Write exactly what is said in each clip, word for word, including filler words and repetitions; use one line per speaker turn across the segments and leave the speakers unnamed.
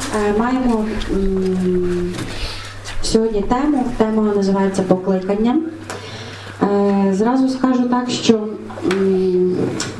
е, маємо м, сьогодні тему, тема називається «Покликання». Е, зразу скажу так, що м,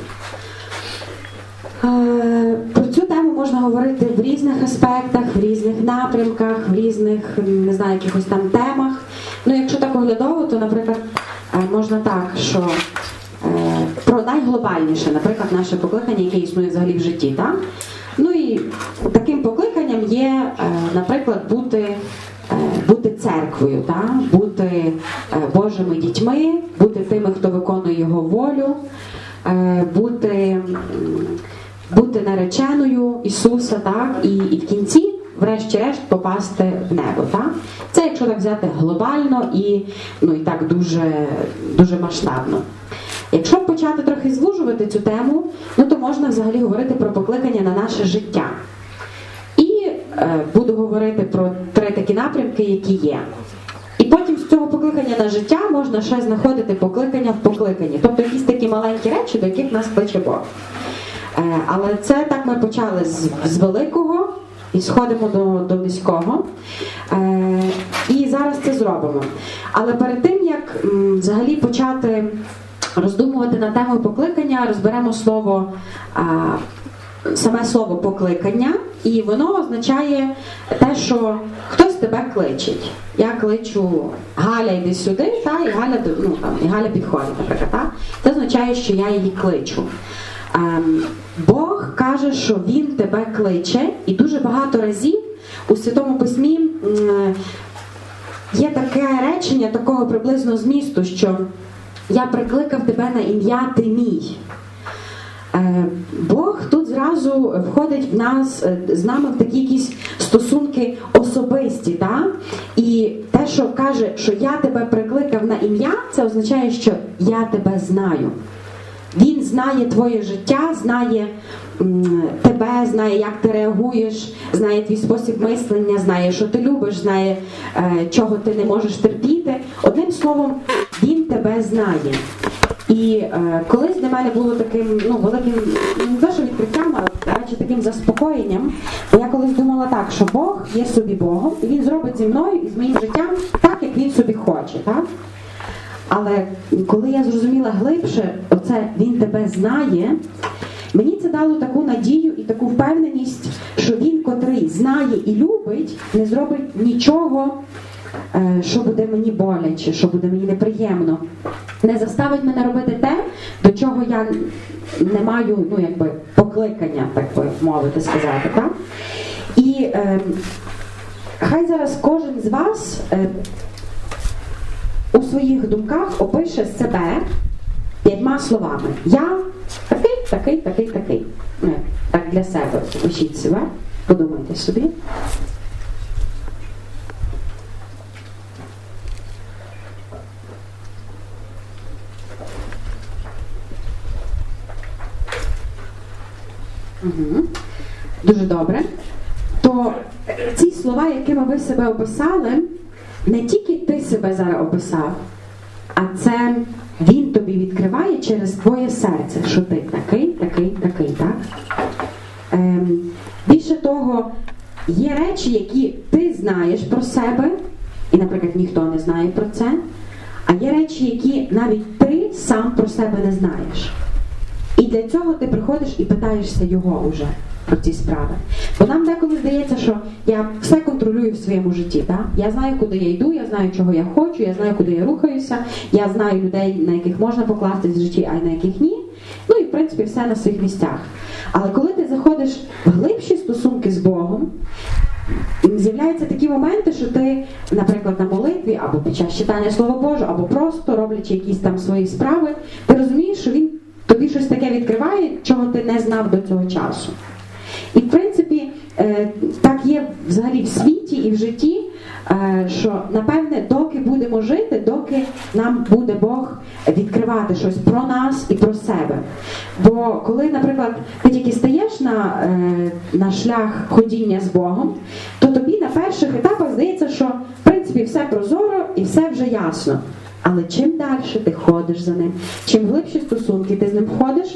е, про цю тему можна говорити в різних аспектах, в різних напрямках, в різних, не знаю, якихось там темах. Ну, якщо так оглядово, то, наприклад, е, можна так, що е, про найглобальніше, наприклад, наше покликання, яке існує взагалі в житті, так? Ну і таким покликанням є, е, наприклад, бути, е, бути церквою, так? Бути е, Божими дітьми, бути тими, хто виконує Його волю, е, бути, бути нареченою Ісуса, так? І, і в кінці, врешті-решт, попасти в небо. Так? Це, якщо так взяти глобально і, ну, і так дуже, дуже масштабно. Якщо почати трохи звужувати цю тему, ну, то можна взагалі говорити про покликання на наше життя. І е, буду говорити про три такі напрямки, які є. І потім з цього покликання на життя можна ще знаходити покликання в покликанні. Тобто якісь такі маленькі речі, до яких нас кличе Бог. Е, але це так ми почали з, з великого і сходимо до, до низького. Е, і зараз це зробимо. Але перед тим, як м, взагалі почати роздумувати на тему покликання, розберемо слово, а, саме слово покликання, і воно означає те, що хтось тебе кличить. Я кличу Галя, йди сюди, та, і, Галя, ну, там, і Галя підходить, наприклад. Та? Це означає, що я її кличу. А, Бог каже, що Він тебе кличе, і дуже багато разів у Святому Письмі м, є таке речення такого приблизно змісту, що я прикликав тебе на ім'я ти мій. Бог тут зразу входить в нас, з нами в такі якісь стосунки особисті. Та? І те, що каже, що я тебе прикликав на ім'я, це означає, що я тебе знаю. Він знає твоє життя, знає м, тебе, знає, як ти реагуєш, знає твій спосіб мислення, знає, що ти любиш, знає, е, чого ти не можеш терпіти. Одним словом, він тебе знає. І е, колись для мене було таким, ну, великим, не те, що відкриттям, а радше таким заспокоєнням. Бо я колись думала так, що Бог є собі Богом, і Він зробить зі мною і з моїм життям так, як Він собі хоче. Так? Але коли я зрозуміла глибше, оце «Він тебе знає», мені це дало таку надію і таку впевненість, що Він, котрий знає і любить, не зробить нічого, що буде мені боляче, що буде мені неприємно. Не заставить мене робити те, до чого я не маю, ну, якби, покликання, так би мовити, сказати. Так? І е, хай зараз кожен з вас е, у своїх думках опише себе п'ятьма словами. Я такий, такий, такий, такий. Не, так для себе опишіть себе, подумайте собі. Угу. Дуже добре. То ці слова, якими ви себе описали, не тільки ти себе зараз описав, а це Він тобі відкриває через твоє серце, що ти такий, такий, такий, так? Ем, більше того, є речі, які ти знаєш про себе, і, наприклад, ніхто не знає про це, а є речі, які навіть ти сам про себе не знаєш. І для цього ти приходиш і питаєшся Його уже про ці справи. Бо нам деколи здається, що я все контролюю в своєму житті. Так? Я знаю, куди я йду, я знаю, чого я хочу, я знаю, куди я рухаюся, я знаю людей, на яких можна покластись в житті, а на яких ні. Ну і, в принципі, все на своїх місцях. Але коли ти заходиш в глибші стосунки з Богом, з'являються такі моменти, що ти, наприклад, на молитві, або під час читання Слова Божого, або просто роблячи якісь там свої справи, ти розумієш, що Він тобі щось таке відкриває, чого ти не знав до цього часу. І, в принципі, так є взагалі в світі і в житті, що, напевне, доки будемо жити, доки нам буде Бог відкривати щось про нас і про себе. Бо коли, наприклад, ти тільки стаєш на, на шлях ходіння з Богом, то тобі на перших етапах здається, що, в принципі, все прозоро і все вже ясно. Але чим далі ти ходиш за ним, чим глибші стосунки ти з ним входиш,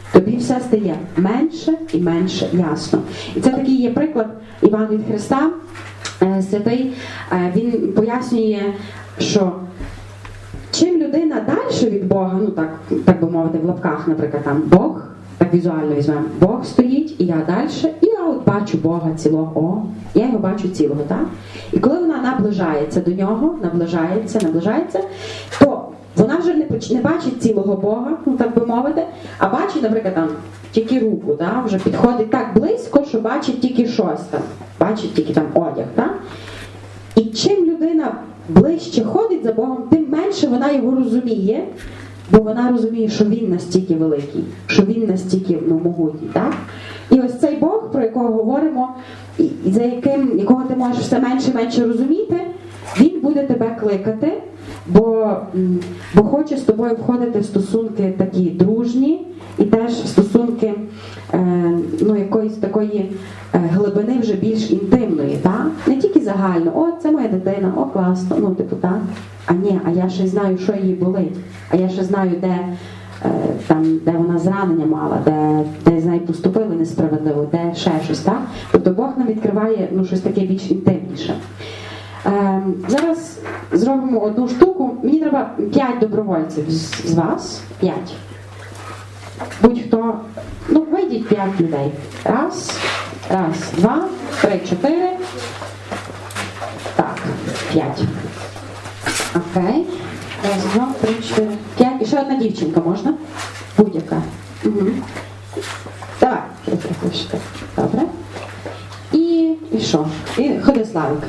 тобі все стає менше і менше ясно. І це такий є приклад Іван від Христа, святий, він пояснює, що чим людина далі від Бога, ну так, так би мовити, в лапках, наприклад, там Бог, так візуально візьмемо, Бог стоїть, і я далі, і я от бачу Бога цілого, о, я його бачу цілого, так? І коли вона наближається до нього, наближається, наближається, то вона вже не, не бачить цілого Бога, ну так би мовити, а бачить, наприклад, там, тільки руку, так? Вже підходить так близько, що бачить тільки щось там, бачить тільки там одяг, так? І чим людина ближче ходить за Богом, тим менше вона його розуміє, бо вона розуміє, що він настільки великий, що він настільки, ну, могутній, так? І ось цей Бог, про якого говоримо, і за яким, якого ти можеш все менше і менше розуміти, він буде тебе кликати, бо, бо хоче з тобою входити в стосунки такі дружні, і теж стосунки е, ну, якоїсь такої е, глибини вже більш інтимної, так? Не тільки загально, о, це моя дитина, о, класно, ну, типу, так? А ні, а я ще знаю, що її болить, а я ще знаю, де, е, там, де вона зранення мала, де, де з нею поступили несправедливо, де ще щось, так? Тобто Бог нам відкриває, ну, щось таке більш інтимніше. Е, зараз зробимо одну штуку. Мені треба п'ять добровольців з, з вас. П'ять. Будь-хто, ну, вийдіть п'ять людей. Раз, раз, два, три, чотири. Так, п'ять. Окей. Раз, два, три, чотири, п'ять. І ще одна дівчинка можна? Будь-яка. Угу. Давай. Добре. І, і що? І ходи, Славик.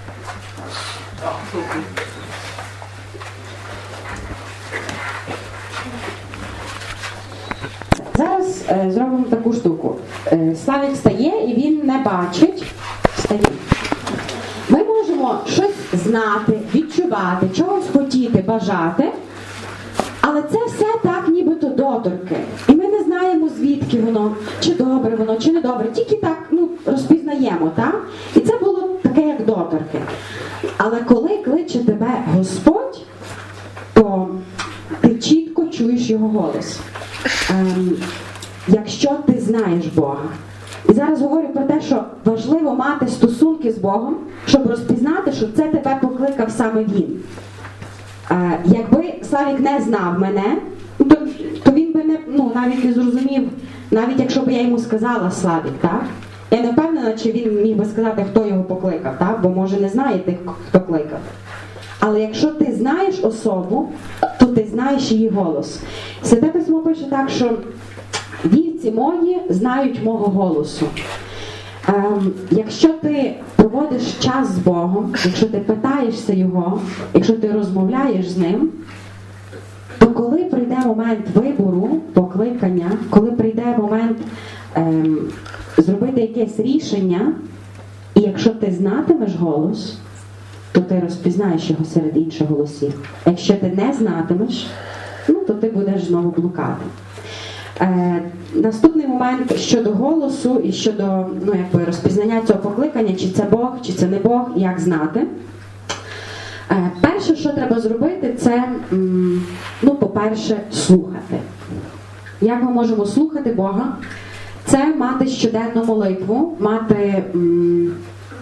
Зараз е, зробимо таку штуку. Е, Славік стає і він не бачить. Стає. Ми можемо щось знати, відчувати, чогось хотіти, бажати, але це все так нібито доторки. І ми не знаємо, звідки воно, чи добре воно, чи не добре. Тільки так, ну, розпізнаємо, так? І це було таке, як доторки. Але коли кличе тебе Господь, то ти чітко чуєш його голос. Ем, якщо ти знаєш Бога. І зараз говорю про те, що важливо мати стосунки з Богом, щоб розпізнати, що це тебе покликав саме Він. Е, якби Славік не знав мене, то, то він би не, ну, навіть не зрозумів, навіть якщо б я йому сказала Славік, так? Я не впевнена, чи він міг би сказати, хто його покликав, так? Бо може не знає тих, хто кликав. Але якщо ти знаєш особу, то ти знаєш її голос. Святе Письмо пише так, що вівці мої знають мого голосу. Ем, якщо ти проводиш час з Богом, якщо ти питаєшся Його, якщо ти розмовляєш з Ним, то коли прийде момент вибору, покликання, коли прийде момент ем, зробити якесь рішення, і якщо ти знатимеш голос, то ти розпізнаєш його серед інших голосів. Якщо ти не знатимеш, ну, то ти будеш знову блукати. Е, наступний момент щодо голосу і щодо, ну, якби, розпізнання цього покликання, чи це Бог, чи це не Бог, як знати. Е, перше, що треба зробити, це, м, ну, по-перше, слухати. Як ми можемо слухати Бога? Це мати щоденну молитву, мати м,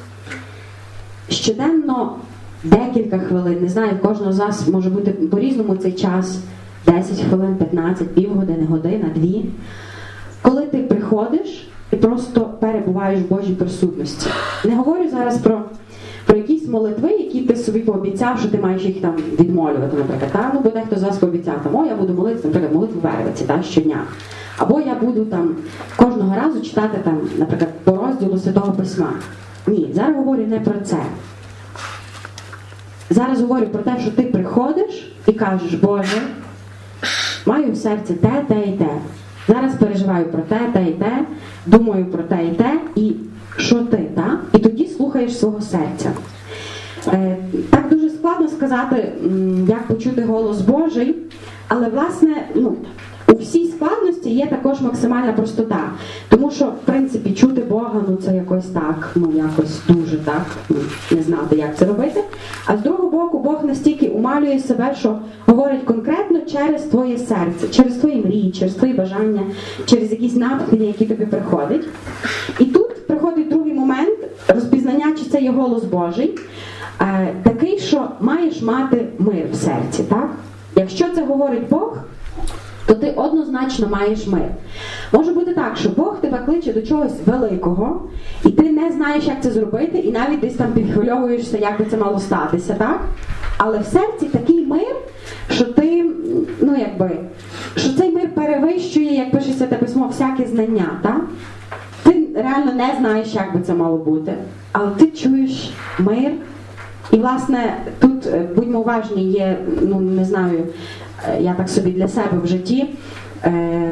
щоденно декілька хвилин, не знаю, в кожного з вас може бути по-різному цей час, десять хвилин, п'ятнадцять, півгодини, година, дві. Коли ти приходиш і просто перебуваєш в Божій присутності. Не говорю зараз про, про якісь молитви, які ти собі пообіцяв, що ти маєш їх там відмолювати, наприклад. Та? Ну, бо дехто з вас пообіцяв, там, о, я буду молитися, наприклад, молитву Вервиці, та, щодня. Або я буду там кожного разу читати, там, наприклад, по розділу Святого Письма. Ні, зараз говорю не про це. Зараз говорю про те, що ти приходиш і кажеш, Боже, маю в серці те, те і те. Зараз переживаю про те, те і те, думаю про те і те, і що ти, так? І тоді слухаєш свого серця. Е, так дуже складно сказати, як почути голос Божий, але, власне, ну, у всій складності є також максимальна простота. Тому що, в принципі, чути Бога, ну це якось так, ну якось дуже так, ну, не знати, як це робити. А з другого боку, Бог настільки умалює себе, що говорить конкретно через твоє серце, через твої мрії, через твої бажання, через якісь натхнення, які тобі приходять. І тут приходить другий момент розпізнання, чи це є голос Божий, е, такий, що маєш мати мир в серці, так? Якщо це говорить Бог, то ти однозначно маєш мир. Може бути так, що Бог тебе кличе до чогось великого, і ти не знаєш, як це зробити, і навіть десь там підхвильовуєшся, як би це мало статися, так? Але в серці такий мир, що ти, ну якби, що цей мир перевищує, як пише Святе Письмо, всяке знання, так? Ти реально не знаєш, як би це мало бути, але ти чуєш мир. І, власне, тут, будьмо уважні, є, ну, не знаю, я так собі для себе в житті е,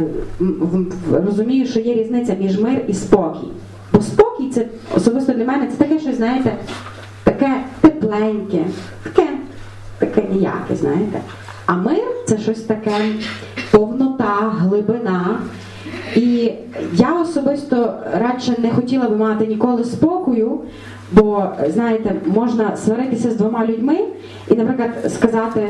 розумію, що є різниця між мир і спокій. Бо спокій, це, особисто для мене, це таке щось, знаєте, таке тепленьке, таке, таке ніяке, знаєте. А мир – це щось таке повнота, глибина. І я особисто радше не хотіла би мати ніколи спокою, бо, знаєте, можна сваритися з двома людьми і, наприклад, сказати,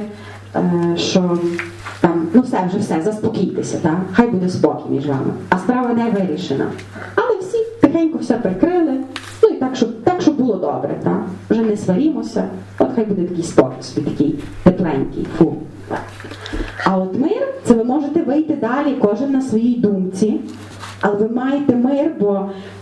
що там, ну все, вже все, заспокійтеся, так? Хай буде спокій між вами. А справа не вирішена. Але всі тихенько все прикрили, ну і так, щоб, так, щоб було добре, так? Вже не сварімося, от хай буде такий спокій, собі такий тепленький, фу. Так. А от мир, це ви можете вийти далі, кожен на своїй думці, але ви маєте мир, бо,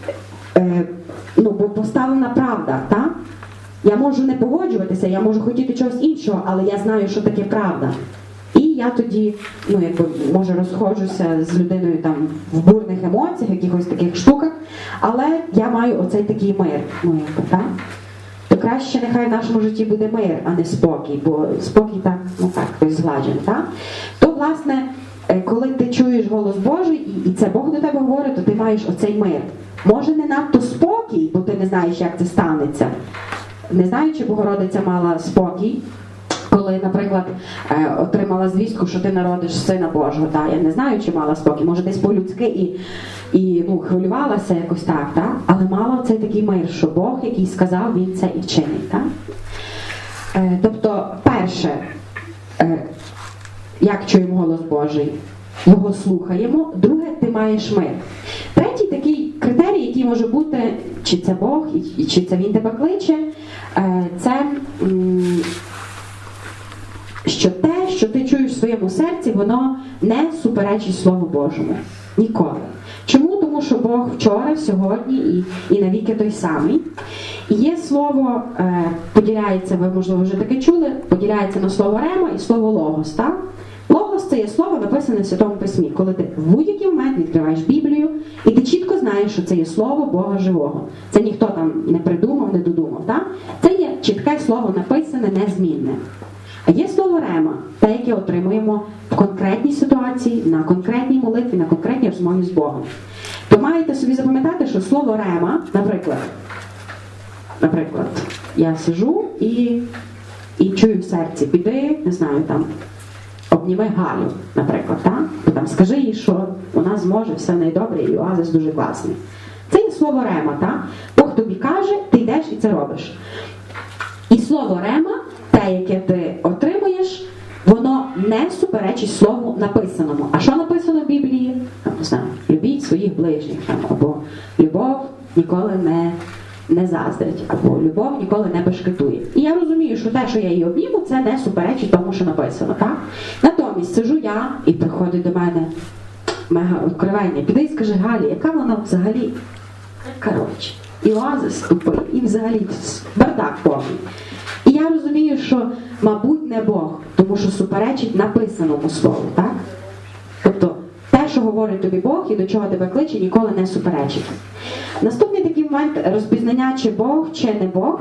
е, ну, бо поставлена правда, так? Я можу не погоджуватися, я можу хотіти чогось іншого, але я знаю, що таке правда. І я тоді, ну, якби, може, розходжуся з людиною там в бурних емоціях, якихось таких штуках, але я маю оцей такий мир. Ну, якби, так? То краще нехай в нашому житті буде мир, а не спокій, бо спокій так, ну так, хтось згладжений, так? То, власне, коли ти чуєш голос Божий, і це Бог до тебе говорить, то ти маєш оцей мир. Може, не надто спокій, бо ти не знаєш, як це станеться. Не знаю, чи Богородиця мала спокій, коли, наприклад, отримала звістку, що ти народиш Сина Божого. Та? Я не знаю, чи мала спокій. Може, десь по-людськи і, і ну, хвилювалася якось так. Та? Але мала цей такий мир, що Бог, який сказав, Він це і вчинить. Та? Е, тобто, перше, е, як чуємо голос Божий? Його слухаємо. Друге, ти маєш мир. Третій такий критерій, який може бути, чи це Бог, і чи це Він тебе кличе, це, що те, що ти чуєш в своєму серці, воно не суперечить Слову Божому. Ніколи. Чому? Тому що Бог вчора, сьогодні і, і навіки той самий. І є слово, е, поділяється, ви, можливо, вже таке чули, поділяється на слово рема і слово логос, так? Логос – це є слово, написане в Святому Письмі, коли ти в будь-який момент відкриваєш Біблію, і ти чітко знаєш, що це є слово Бога живого. Це ніхто там не придумав, не додумав, так? Це є чітке слово, написане, незмінне. А є слово рема, те, яке отримуємо в конкретній ситуації, на конкретній молитві, на конкретній розмові з Богом. То маєте собі запам'ятати, що слово рема, наприклад, наприклад, я сижу і, і чую в серці, піди, не знаю, там, обніми Галю, наприклад, так? Там, скажи їй, що вона зможе, все в неї добре, і оазис дуже класний. Це є слово рема, так? Бог тобі каже, ти йдеш і це робиш. І слово рема, те, яке ти отримуєш, воно не суперечить слову написаному. А що написано в Біблії? Не знаю, любіть своїх ближніх, або любов ніколи не, не заздрить, або любов ніколи не бешкетує. І я розумію, що те, що я її обніму, це не суперечить тому, що написано, так? Натомість сижу я, і приходить до мене мега відкривання. Піди і скажи Галі, яка вона взагалі, коротше, і оазис тупий, і взагалі бардак повний. І я розумію, що, мабуть, не Бог, тому що суперечить написаному слову, так? Тобто, те, що говорить тобі Бог і до чого тебе кличе, ніколи не суперечить. Наступний такий момент розпізнання, чи Бог, чи не Бог.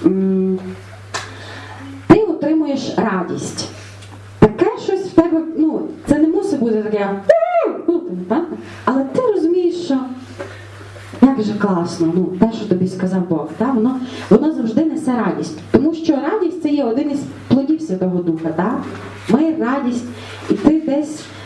Ти отримуєш радість. Таке щось в тебе, ну, це не мусить бути таке, але ти розумієш, що як же класно, ну, те, що тобі сказав Бог, так? Воно, воно завжди несе радість. Тому що радість – це є один із плодів Святого Духа, так? Мир, радість. І ти десь,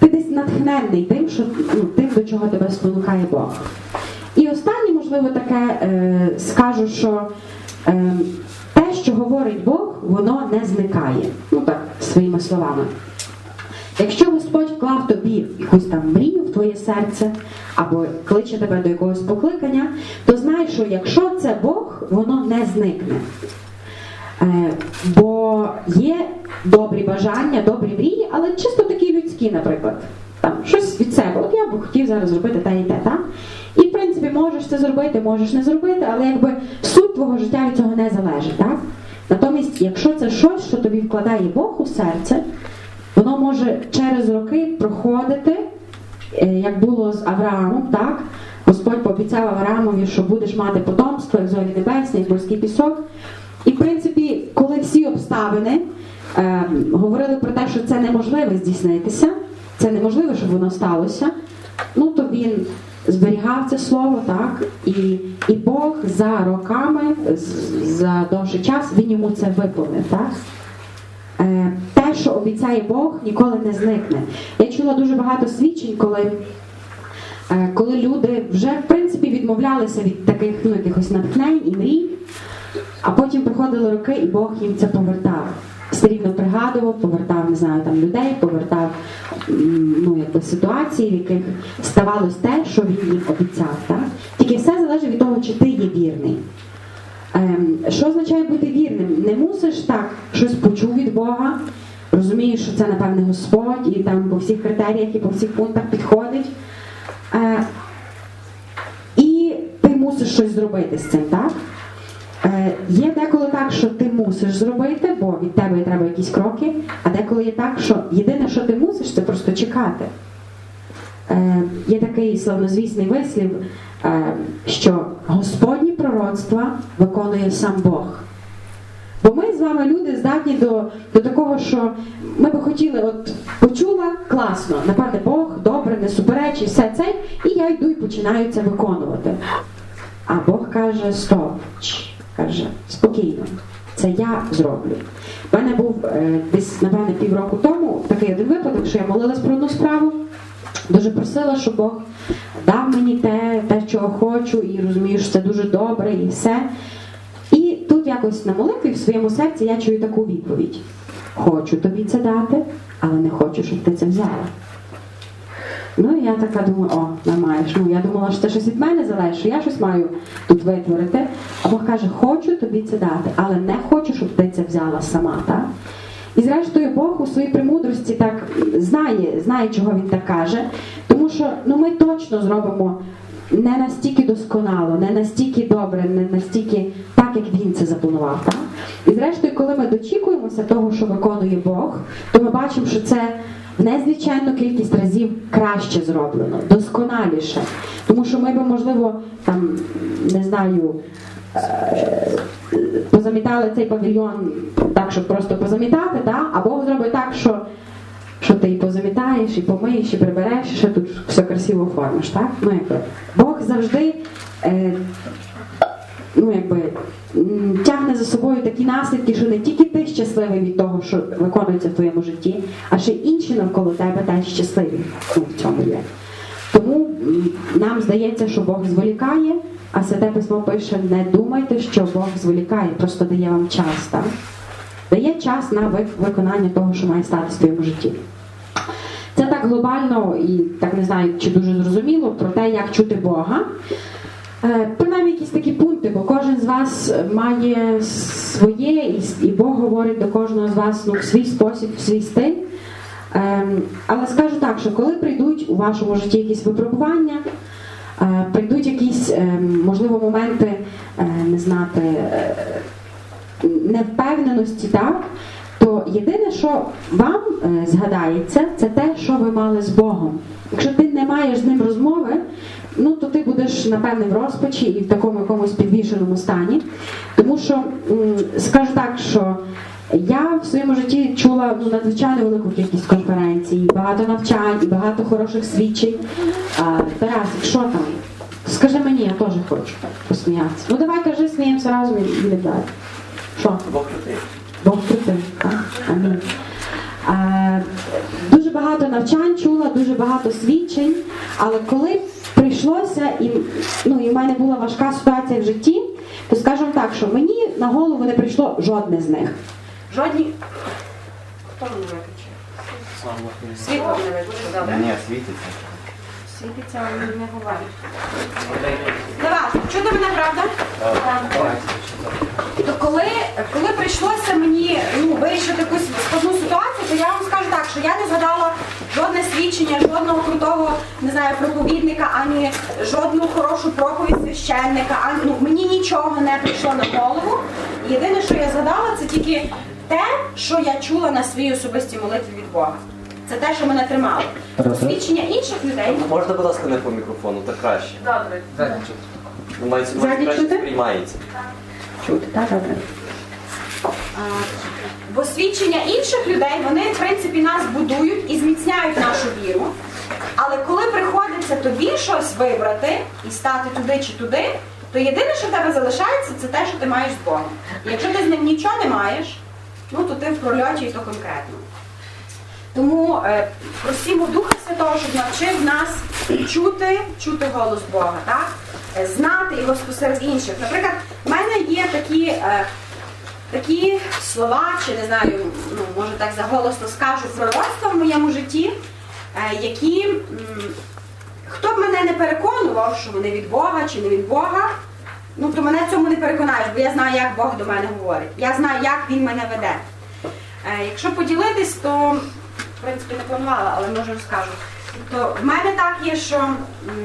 ти десь натхненний тим, що, ну, тим, до чого тебе спонукає Бог. І останнє, можливо, таке е, скажу, що е, те, що говорить Бог, воно не зникає. Ну так, своїми словами. Якщо Господь вклав тобі якусь там мрію в твоє серце, або кличе тебе до якогось покликання, то знай, що якщо це Бог, воно не зникне. Е, бо є добрі бажання, добрі мрії, але чисто такі людські, наприклад. Там, щось від себе. От я б хотів зараз зробити те і те, так? І, в принципі, можеш це зробити, можеш не зробити, але якби суть твого життя від цього не залежить, так? Натомість, якщо це щось, що тобі вкладає Бог у серце, воно може через роки проходити, як було з Авраамом, так? Господь пообіцяв Авраамові, що будеш мати потомство, як зорі небесні, як морський пісок. І, в принципі, коли всі обставини е, говорили про те, що це неможливо здійснитися, це неможливо, щоб воно сталося, ну, то він зберігав це слово, так? І, і Бог за роками, за довший час, він йому це виповнив, так? Е, те, що обіцяє Бог, ніколи не зникне. Я чула дуже багато свідчень, коли, е, коли люди вже, в принципі, відмовлялися від таких, ну, якихось натхнень і мрій, а потім приходили роки, і Бог їм це повертав. Все рівно пригадував, повертав, не знаю, там людей, повертав, ну, якби, ситуації, в яких ставалось те, що він їм обіцяв. Так? Тільки все залежить від того, чи ти є вірний. Ем, що означає бути вірним? Не мусиш так щось почув від Бога, розумієш, що це, напевне, Господь, і там по всіх критеріях і по всіх пунктах підходить. Е, і ти мусиш щось зробити з цим, так? Е, є деколи так, що ти мусиш зробити, бо від тебе треба якісь кроки, а деколи є так, що єдине, що ти мусиш, це просто чекати. Е, є такий славнозвісний вислів, е, що Господні пророцтва виконує сам Бог. Бо ми з вами, люди, здатні до, до такого, що ми би хотіли, от почула, класно, напевне, Бог, добре, не суперечить, все це, і я йду і починаю це виконувати. А Бог каже, стоп, каже, спокійно, це я зроблю. У мене був е, десь, напевне, півроку тому такий один випадок, що я молилась про одну справу, дуже просила, щоб Бог дав мені те, те, чого хочу, і розумію, що це дуже добре, і все. І тут якось на молитві в своєму серці я чую таку відповідь. Хочу тобі це дати, але не хочу, щоб ти це взяла. Ну, і я така думаю, о, не маєш. Ну, я думала, що це щось від мене залежить, що я щось маю тут витворити. А Бог каже, хочу тобі це дати, але не хочу, щоб ти це взяла сама, так? І зрештою Бог у своїй премудрості так знає, знає, чого він так каже. Тому що, ну, ми точно зробимо не настільки досконало, не настільки добре, не настільки так, як він це запланував, так? І зрештою, коли ми дочікуємося того, що виконує Бог, то ми бачимо, що це в незліченну кількість разів краще зроблено, досконаліше. Тому що ми би, можливо, там, не знаю, позамітали цей павільйон так, щоб просто позамітати, так? А Бог зробить так, що, що ти і позамітаєш, і помиєш, і прибереш, і ще тут все красиво оформиш, так? Ну, якби, Бог завжди е, ну, якби, тягне за собою такі наслідки, що не тільки ти щасливий від того, що виконується в твоєму житті, а ще інші навколо тебе теж щасливі. Ну, в цьому є. Тому нам здається, що Бог зволікає, а Святе Письмо пише, не думайте, що Бог зволікає, просто дає вам час, так? Дає час на виконання того, що має статися в твоєму житті. Це так глобально і, так не знаю, чи дуже зрозуміло, про те, як чути Бога. Принаймні якісь такі пункти, бо кожен з вас має своє, і Бог говорить до кожного з вас, ну, в свій спосіб, в свій стиль. Але скажу так, що коли прийдуть у вашому житті якісь випробування, прийдуть якісь, можливо, моменти, не знати, невпевненості, так, то єдине, що вам згадається, це те, що ви мали з Богом. Якщо ти не маєш з ним розмови, ну, то ти будеш, напевне, в розпачі і в такому якомусь підвішеному стані. Тому що, скажу так, що я в своєму житті чула, ну, надзвичайно велику кількість конференцій, багато навчань і багато хороших свідчень. А, Тарас, що там? Скажи мені, я теж хочу посміятися. Ну, давай, кажи, сміємося разом і не далі. Що?
Бог крутий.
Бог крутий, так? Амінь. А, дуже багато навчань, чула дуже багато свідчень, але коли прийшлося, і, ну, і в мене була важка ситуація в житті, то скажімо так, що мені на голову не прийшло жодне з них. Жодні... Хто мене виключив? Світло мене виключив, добре.
Ні, світиться.
Світиться, але не говорить. Давай, чути мене, правда? Так. То коли, коли прийшлося мені ну, вирішити якусь складну ситуацію, то я вам скажу так, що я не згадала жодне свідчення, жодного крутого, не знаю, проповідника, ані жодну хорошу проповідь священника, ані, ну, мені нічого не прийшло на голову. Єдине, що я згадала, це тільки те, що я чула на своїй особистій молитві від Бога. Це те, що мене тримало. Свідчення інших людей...
Можна, будь ласка, не по мікрофону, так краще.
Добре.
Ну, мається, мається краще сприймається.
Чути, так, добре. Бо свідчення інших людей, вони, в принципі, нас будують і зміцняють нашу віру. Але коли приходиться тобі щось вибрати і стати туди чи туди, то єдине, що в тебе залишається, це те, що ти маєш з Богом. І якщо ти з ним нічого не маєш, ну, то ти в прольоті і то конкретно. Тому е, просимо Духа Святого, щоб навчив нас чути, чути голос Бога, так? Е, знати його посеред інших. Наприклад, в мене є такі, е, такі слова, чи не знаю, ну, може так заголосно скажу, пророцтва в моєму житті, е, які, м, хто б мене не переконував, що вони від Бога чи не від Бога, ну, то мене цьому не переконаєш, бо я знаю, як Бог до мене говорить. Я знаю, як Він мене веде. Е, якщо поділитись, то... В принципі, не планувала, але може розкажу. То в мене так є, що м,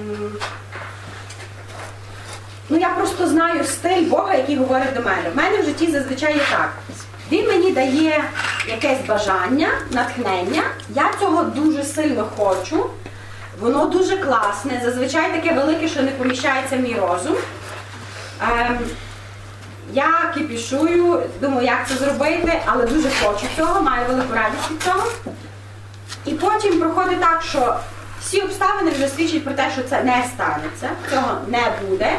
ну, я просто знаю стиль Бога, який говорить до мене. В мене в житті зазвичай є так. Він мені дає якесь бажання, натхнення. Я цього дуже сильно хочу. Воно дуже класне, зазвичай таке велике, що не поміщається в мій розум. Ем, я кипішую, думаю, як це зробити, але дуже хочу цього, маю велику радість від цього. І потім проходить так, що всі обставини вже свідчать про те, що це не станеться, цього не буде.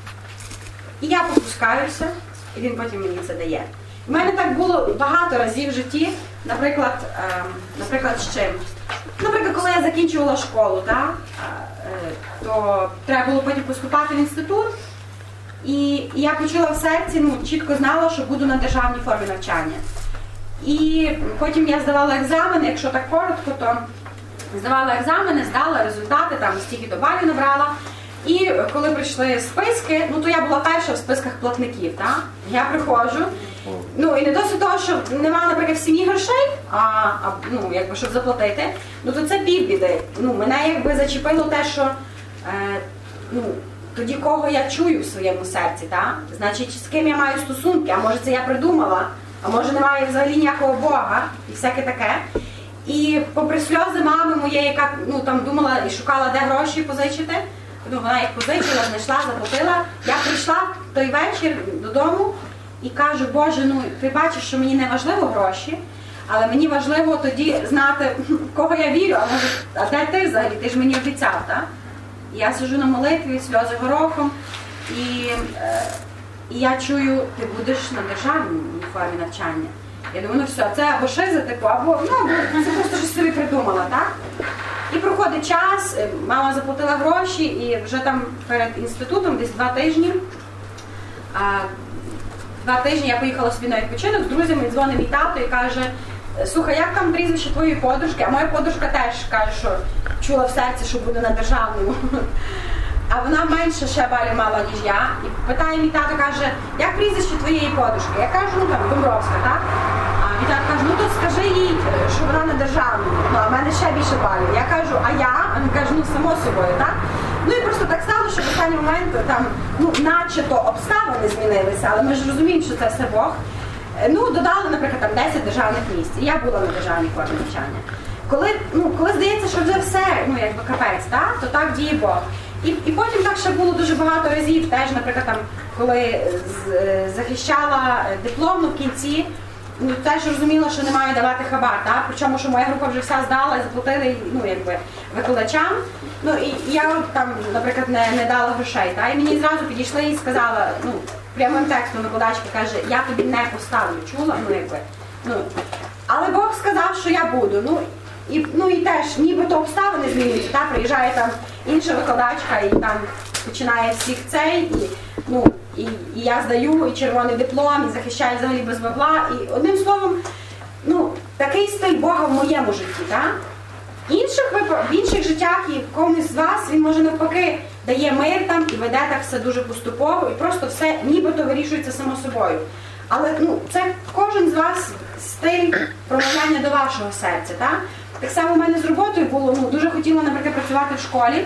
І я попускаюся, і він потім мені це дає. У мене так було багато разів в житті, наприклад, е, наприклад, з чим? Наприклад, коли я закінчувала школу, так, е, то треба було потім поступати в інститут. І, і я почула в серці, ну, чітко знала, що буду на державній формі навчання. І потім я здавала екзамени, якщо так коротко, то здавала екзамени, здала результати, там стільки до балів набрала. І коли прийшли списки, ну то я була перша в списках платників, так? Я приходжу, ну і не досить того, що немає, наприклад, в сім'ї грошей, а, а ну, якби, щоб заплатити, ну то це півбіди. Ну, мене якби зачепило те, що е, ну, тоді кого я чую в своєму серці, так? Значить, з ким я маю стосунки, а може це я придумала, а може немає взагалі ніякого Бога і всяке таке. І попри сльози мами моєї, яка ну, там думала і шукала, де гроші позичити, ну, вона їх позичила, знайшла, заплатила. Я прийшла той вечір додому і кажу, Боже, ну ти бачиш, що мені не важливо гроші, але мені важливо тоді знати, в кого я вірю, а, може, а де ти взагалі, ти ж мені обіцяв, так? І я сиджу на молитві, сльози горохом, і, е, і я чую, ти будеш на державній формі навчання. Я думаю, ну все, це або шиза, типу, або, ну, це просто щось собі придумала, так? І проходить час, мама заплатила гроші, і вже там перед інститутом, десь два тижні, а, два тижні я поїхала собі на відпочинок з друзями, і дзвонить мій тато і каже, слухай, як там прізвище твоєї подружки? А моя подружка теж каже, що чула в серці, що буде на державному. А вона менше ще балів мала, ніж я. І питає мій тато, каже, як прізвище твоєї подружки? Я кажу, ну там, Домбровська, так? А мій тато каже, ну то скажи їй, що вона на державному. Ну, а в мене ще більше балів. Я кажу, а я? А він каже, ну само собою, так? Ну і просто так стало, що в останній момент там, ну, начебто обставини змінилися, але ми ж розуміємо, що це все Бог. Ну, додали, наприклад, там десять державних місць. І я була на державній формі навчання. Коли, ну, коли здається, що вже все, ну, якби капець, так? То так діє Бог. І, і потім так ще було дуже багато разів, теж, наприклад, там, коли з, захищала диплом, ну, в кінці, ну, теж розуміла, що не маю давати хабар, так? Причому, що моя група вже вся здала і заплатили, ну, якби, викладачам. Ну, і, і я там, наприклад, не, не дала грошей, так? І мені зразу підійшли і сказала, ну, прямим текстом викладачка каже, я тобі не поставлю, чула? Ну, якби, ну, але Бог сказав, що я буду. Ну,
І, ну і теж нібито обставини змінюються, та? Приїжджає там інша викладачка і там починає всіх цей, і, ну, і, і я здаю, і червоний диплом, і захищаю взагалі без бабла. І одним словом, ну, такий стиль Бога в моєму житті. Та? Інших, в інших життях і в комусь з вас він може навпаки дає мир там і веде так все дуже поступово, і просто все нібито вирішується само собою. Але ну, це кожен з вас стиль промовляння до вашого серця. Так? Так само в мене з роботою було, ну, дуже хотіла, наприклад, працювати в школі,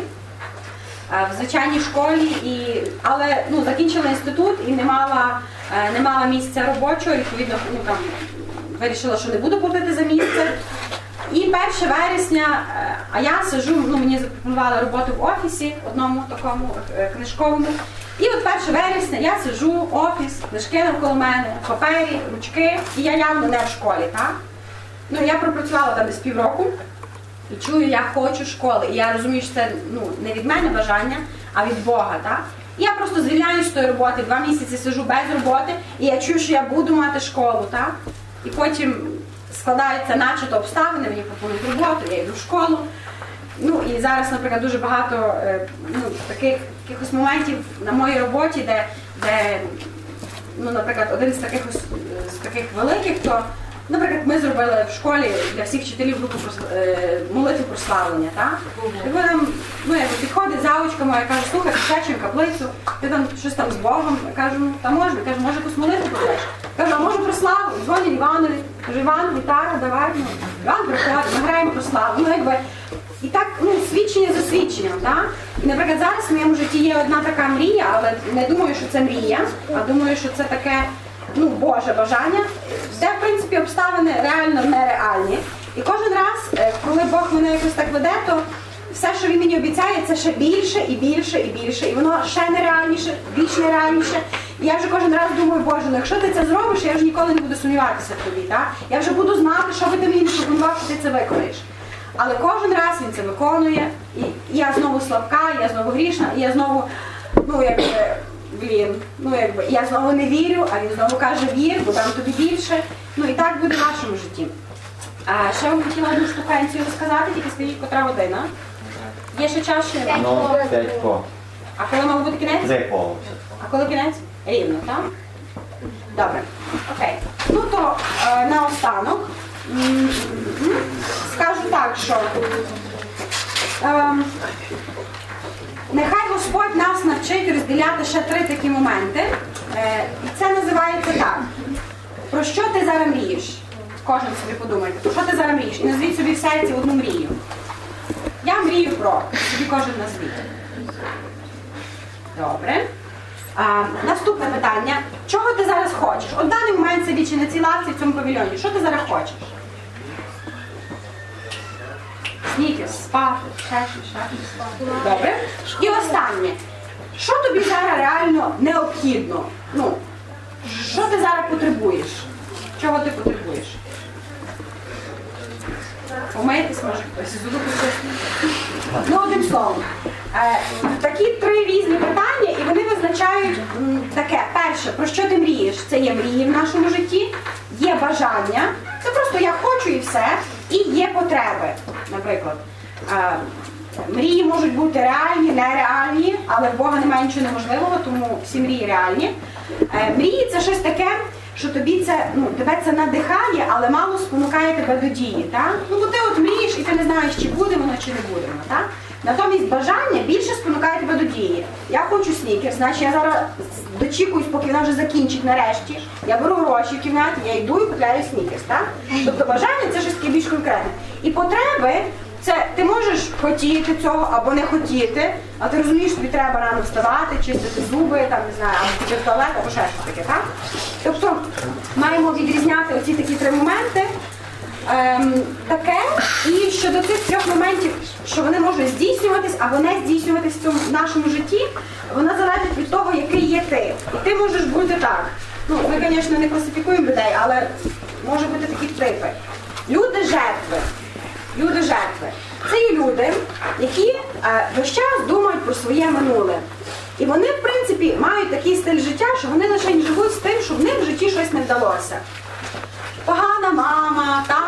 в звичайній школі, і, але ну, закінчила інститут і не мала, не мала місця робочого, відповідно, ну, там, вирішила, що не буду платити за місце. І першого вересня, а я сиджу, ну, мені запропонували роботу в офісі, одному такому книжковому. І от першого вересня я сиджу, офіс, книжки навколо мене, папері, ручки, і я явно не в школі, так? Ну, я пропрацювала там десь півроку, і чую, я хочу школи. І я розумію, що це ну, не від мене бажання, а від Бога, так? І я просто звільняюсь з тої роботи, два місяці сиджу без роботи, і я чую, що я буду мати школу, так? І потім складаються начебто обставини, мені пропонують роботу, я йду в школу. Ну і зараз, наприклад, дуже багато ну, таких якихось моментів на моїй роботі, де, де ну, наприклад, один з таких, з таких великих, то, наприклад, ми зробили в школі для всіх вчителів групу молитви прославлення, так? І ви там, ну, як підходить заучка моя, каже, слухай, посвячуємо каплицю, ти там щось там з Богом, я кажу, ну, та можна, я кажу, може якусь молитву проведеш? Кажу, а може про славу? Дзвонять Іванові, кажу, Іван, гітара, давай, ну, Іван приходить, ми граємо про славу, ну, якби, і так, ну, свідчення за свідченням, так? І, наприклад, зараз в моєму житті є одна така мрія, але не думаю, що це мрія, а думаю, що це таке, ну, Боже бажання, де, в принципі, обставини реально нереальні. І кожен раз, коли Бог мене якось так веде, то все, що Він мені обіцяє, це ще більше і більше і більше. І воно ще нереальніше, більш нереальніше. І я вже кожен раз думаю, Боже, ну якщо ти це зробиш, я вже ніколи не буду сумніватися в тобі, так? Я вже буду знати, що би ти мені пропонував, що ти це виконаєш. Але кожен раз Він це виконує, і я знову слабка, я знову грішна, і я знову, ну, якби, блін, ну, якби, я знову не вірю, а Він знову каже, вір, бо там тобі більше. Ну, і так буде в вашому житті. А ще вам хотіла одну штукенцію розказати, тільки скажіть, котра година. Є ще час, ще немає?
Ну, п'ять по.
А коли мав бути кінець?
Зай по.
А коли кінець? Рівно, так? Добре. Окей. Ну, то е, наостанок скажу так, що е, нехай Господь нас навчить розділяти ще три такі моменти. Е, і це називається так. Про що ти зараз мрієш? Кожен собі подумайте, про що ти зараз мрієш? І назвіть собі в серці одну мрію. Я мрію про, собі кожен назвіть. Добре. А, наступне питання. Чого ти зараз хочеш? От в даний момент сидячи на цій лавці в цьому павільйоні, що ти зараз хочеш? Снікерс, спати, ще щось, ще щось. Добре. І останнє. Що тобі зараз реально необхідно? Ну, що ти зараз потребуєш? Чого ти потребуєш? Умийтесь, може хтось, зуби почистити. Ну, одним словом. Е, такі три різні питання, і вони визначають м, таке. Перше, про що ти мрієш? Це є мрії в нашому житті, є бажання, це просто я хочу і все, і є потреби, наприклад. Е, мрії можуть бути реальні, нереальні, але в Бога немає нічого неможливого, тому всі мрії реальні. Е, мрії – це щось таке, що тобі це, ну, тебе це надихає, але мало спонукає тебе до дії, так? Ну, бо ти от мрієш, і ти не знаєш, чи буде воно, чи не буде воно, так? Натомість бажання більше спонукає тебе до дії. Я хочу снікерс, значить я зараз дочікуюсь, поки вона вже закінчить нарешті. Я беру гроші в кімнаті, я йду і купляю снікерс, так? Тобто бажання – це щось таке більш конкретне. І потреби – це ти можеш хотіти цього або не хотіти, а ти розумієш, тобі треба рано вставати, чистити зуби, там, не знаю, або піти в туалет, або ще щось таке, так? Тобто маємо відрізняти оці такі три моменти. Ем, таке, і щодо цих трьох моментів, що вони можуть здійснюватись або не здійснюватись в цьому в нашому житті, воно залежить від того, який є ти. І ти можеш бути так. Ну, ми, звісно, не класифікуємо людей, але може бути такі типи. Люди-жертви. Люди-жертви. Це є люди, які е, весь час думають про своє минуле. І вони, в принципі, мають такий стиль життя, що вони лише живуть з тим, що в них в житті щось не вдалося. Погана мама, тато алкоголік.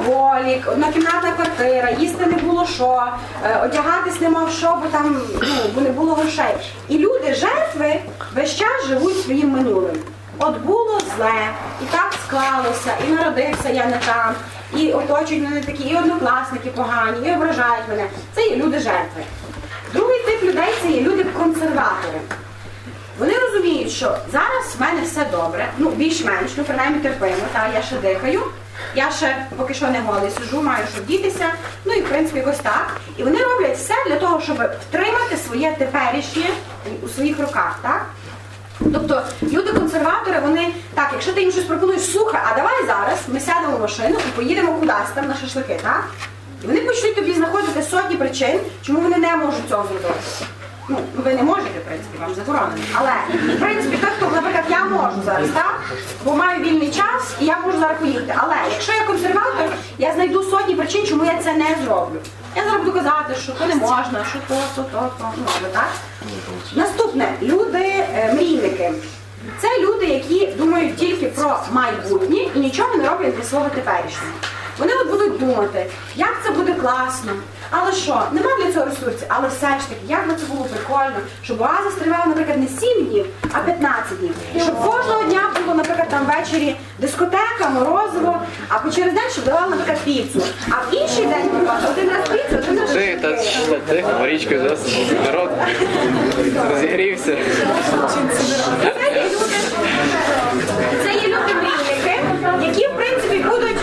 алкоголік, однокімнатна квартира, їсти не було що, е, одягатись не мав що, бо там ну, бо не було грошей. І люди, жертви, весь час живуть своїм минулим. От було зле, і так склалося, і народився я не там, і оточують мене такі, і однокласники погані, і ображають мене. Це є люди-жертви. Другий тип людей – це є люди-консерватори. Вони розуміють, що зараз в мене все добре, ну більш-менш, ну принаймні терпимо, та, я ще дихаю, я ще поки що не голий сиджу, маю що вдітися, ну і в принципі якось так. І вони роблять все для того, щоб втримати своє теперішнє у своїх руках, так? Тобто люди-консерватори, вони, так, якщо ти їм щось пропонуєш, слухай, а давай зараз ми сядемо в машину і поїдемо кудись там на шашлики, так? І вони почнуть тобі знаходити сотні причин, чому вони не можуть цього зробити. Ну, ви не можете, в принципі, вам заборонено. Але, в принципі, так, хто, наприклад, я можу зараз, так? Бо маю вільний час і я можу зараз поїхати. Але якщо я консерватор, я знайду сотні причин, чому я це не зроблю. Я зараз буду казати, що то не можна, що то, то, то, то, ну, так? Наступне, люди-мрійники. Це люди, які думають тільки про майбутнє і нічого не роблять для свого теперішнього. Вони от будуть думати, як це буде класно, але що, нема для цього ресурсів, але все ж таки, як би це було прикольно, щоб оазис тривав, наприклад, не сім днів, а п'ятнадцять днів. І щоб кожного дня було, наприклад, там ввечері дискотека, морозиво, а через день, щоб давали, наприклад, піцу. А в інший день, наприклад, один раз піцу, один раз
Ти, та, та, ти, Марічка, зараз народ розігрівся.
Це є люди, це є люди-мрійники, які, в принципі, будуть...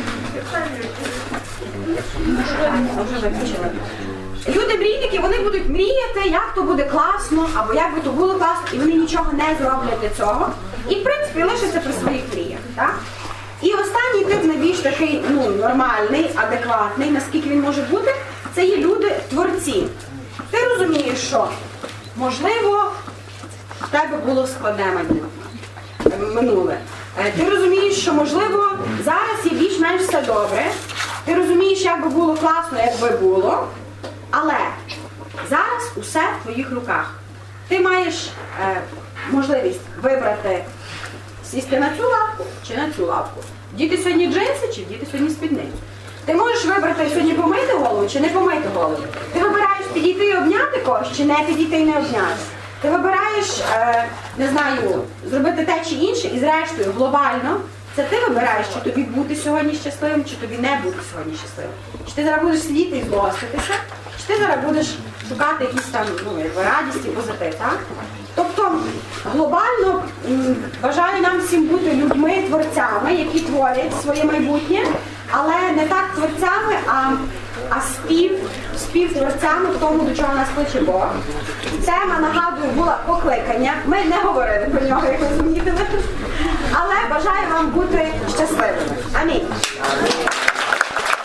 Люди-мрійники, вони будуть мріяти, як то буде класно, або як би то було класно, і вони нічого не зроблять для цього. І, в принципі, лишаться при своїх мріях. Так? І останній тип, найбільш такий, ну, нормальний, адекватний, наскільки він може бути, це є люди-творці. Ти розумієш, що, можливо, в тебе було складне минуле. Ти розумієш, що, можливо, зараз є більш-менш все добре. Ти розумієш, як би було класно, як би було. Але зараз усе в твоїх руках. Ти маєш е, можливість вибрати, сісти на цю лавку чи на цю лавку. Вдіти сьогодні джинси чи вдіти сьогодні спідницю. Ти можеш вибрати сьогодні помити голову чи не помити голову. Ти вибираєш підійти і обняти когось чи не підійти і не обняти. Ти вибираєш, е, не знаю, зробити те чи інше і зрештою глобально це ти вибираєш, чи тобі бути сьогодні щасливим, чи тобі не бути сьогодні щасливим. Чи ти зараз будеш сидіти і злоститися, чи ти зараз будеш шукати якісь там ну, радість і позитив, так? Тобто глобально м, бажаю нам всім бути людьми-творцями, які творять своє майбутнє, але не так творцями, а, а спів, співтворцями в тому, до чого нас кличе Бог. Тема, нагадую, була покликання. Ми не говорили про нього, як ви змітили. Але бажаю вам бути щасливими. Амінь.